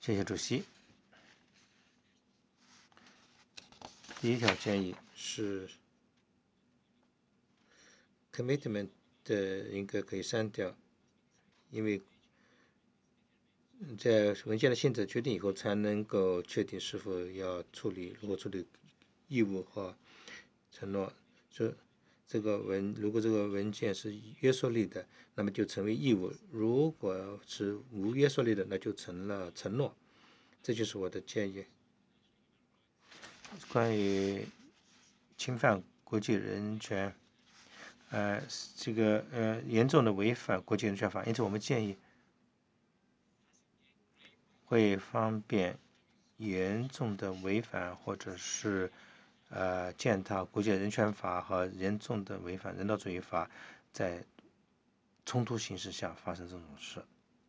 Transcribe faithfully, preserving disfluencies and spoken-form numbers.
谢谢主席。第一条建议是 commitment 的应该可以删掉，因为在文件的性质决定以后才能够确定是否要处理，如果处理义务和承诺，这这个文如果这个文件是约束力的，那么就成为义务；如果是无约束力的，那就成了承诺。这就是我的建议。关于侵犯国际人权，呃，这个呃严重的违反国际人权法，因此我们建议会方便严重的违反或者是呃践踏国际人权法和严重的违反人道主义法，在冲突形势下发生这种事。